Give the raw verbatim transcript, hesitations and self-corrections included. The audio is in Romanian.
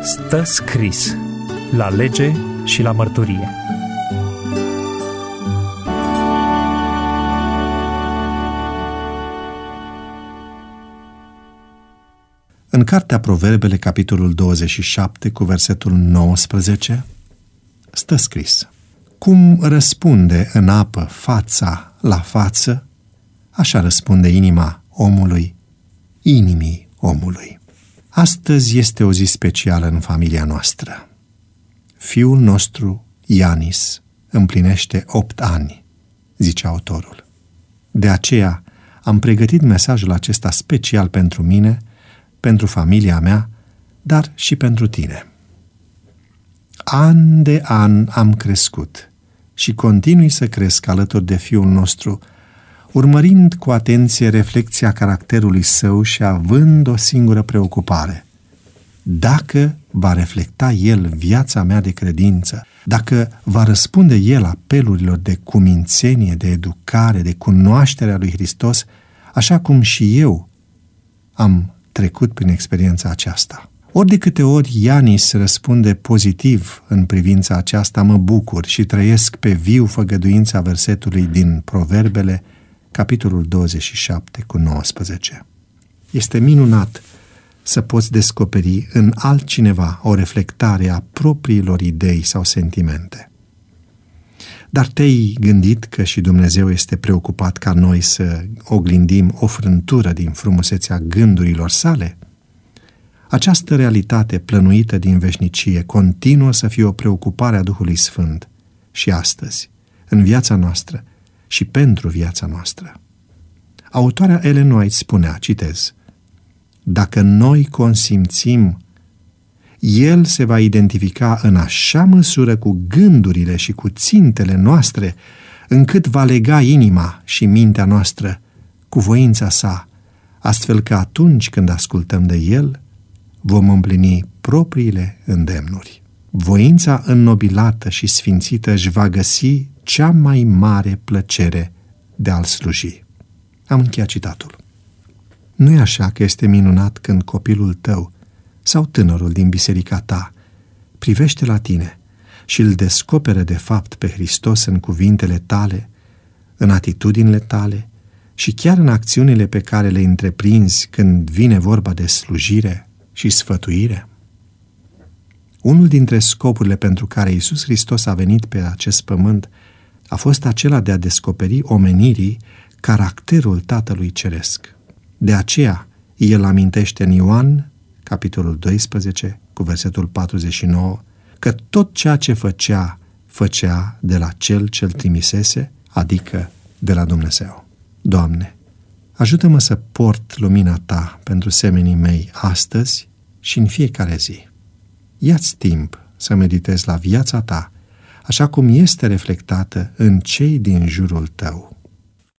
Stă scris la lege și la mărturie. În cartea Proverbele, capitolul douăzeci și șapte, cu versetul nouăsprezece, stă scris: cum răspunde în apă fața la față, așa răspunde inima omului inimii omului. Astăzi este o zi specială în familia noastră. Fiul nostru, Ianis, împlinește opt ani, zice autorul. De aceea am pregătit mesajul acesta special pentru mine, pentru familia mea, dar și pentru tine. An de an am crescut și continui să cresc alături de fiul nostru, urmărind cu atenție reflecția caracterului său și având o singură preocupare: dacă va reflecta el viața mea de credință, dacă va răspunde el apelurilor de cumințenie, de educare, de cunoașterea lui Hristos, așa cum și eu am trecut prin experiența aceasta. Ori de câte ori Ianis răspunde pozitiv în privința aceasta, mă bucur și trăiesc pe viu făgăduința versetului din Proverbele, capitolul douăzeci și șapte, cu nouăsprezece. Este minunat să poți descoperi în altcineva o reflectare a propriilor idei sau sentimente. Dar te-ai gândit că și Dumnezeu este preocupat ca noi să oglindim o frântură din frumusețea gândurilor sale? Această realitate plănuită din veșnicie continuă să fie o preocupare a Duhului Sfânt și astăzi, în viața noastră și pentru viața noastră. Autoarea Ellen White spunea, citez: dacă noi consimțim, El se va identifica în așa măsură cu gândurile și cu țintele noastre, încât va lega inima și mintea noastră cu voința sa, astfel că atunci când ascultăm de El, vom împlini propriile îndemnuri. Voința înnobilată și sfințită își va găsi cea mai mare plăcere de a-L sluji. Am încheiat citatul. Nu-i așa că este minunat când copilul tău sau tânărul din biserica ta privește la tine și îl descoperă de fapt pe Hristos în cuvintele tale, în atitudinile tale și chiar în acțiunile pe care le întreprinzi când vine vorba de slujire și sfătuire? Unul dintre scopurile pentru care Iisus Hristos a venit pe acest pământ a fost acela de a descoperi omenirii caracterul Tatălui Ceresc. De aceea, El amintește în Ioan, capitolul doisprezece, cu versetul patruzeci și nouă, că tot ceea ce făcea, făcea de la Cel ce-L trimisese, adică de la Dumnezeu. Doamne, ajută-mă să port lumina Ta pentru semenii mei astăzi și în fiecare zi. Ia-ți timp să meditezi la viața Ta, așa cum este reflectată în cei din jurul Tău.